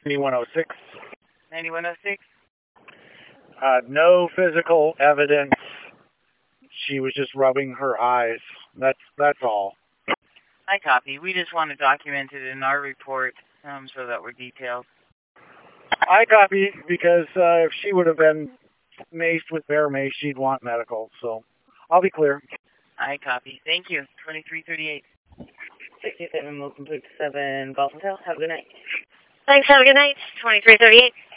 9106. 9106. No physical evidence. She was just rubbing her eyes. That's all. I copy. We just want to document it in our report so that we're detailed. I copy because if she would have been maced with bear mace, she'd want medical. So I'll be clear. I copy. Thank you. 2338. 67 Wilson 7 Golf Hotel. Have a good night. Thanks. Have a good night. 2338.